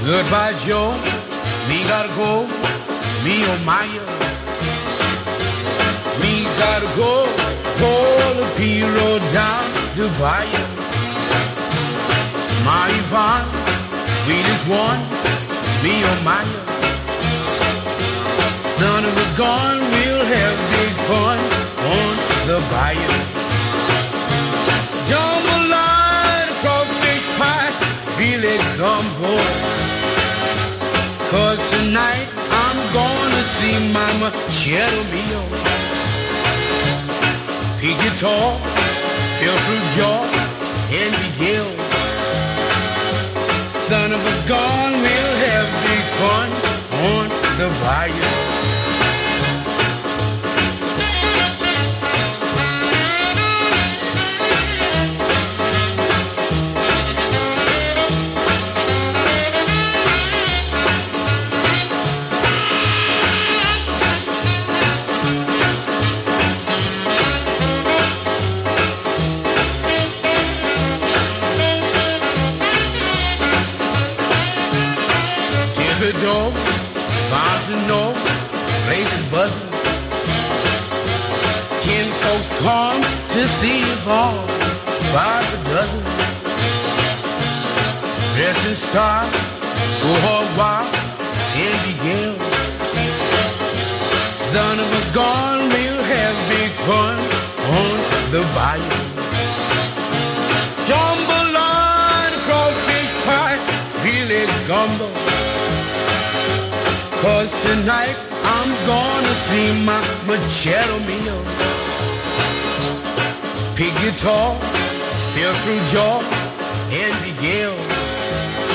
Goodbye, Joe. Me gotta go. Me oh Maya. Me gotta go. Pull the P road down to Bayou. My Yvonne, sweetest one. Me oh Maya. Son of a gun, we'll have big fun on the bayou. Jambalaya, crawfish pie, filet gumbo. 'Cause tonight I'm gonna see Mama Cheddar Mio. Pick guitar, feel through jaw, and Miguel. Son of a gun, we'll have big fun on the bayou. Door, bound to know, place is buzzing. Kin folks come to see you fall by the dozen. Dressed in style, go hog wild and begin. Son of a gun, we'll have big fun on the bayou. Jambalaya, crawfish pie, filet gumbo. 'Cause tonight I'm gonna see my Cheddar Mio. Pick guitar, feel through jaw, and Miguel.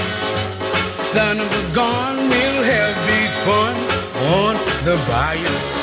Son of a gun, we'll have big fun on the bayou.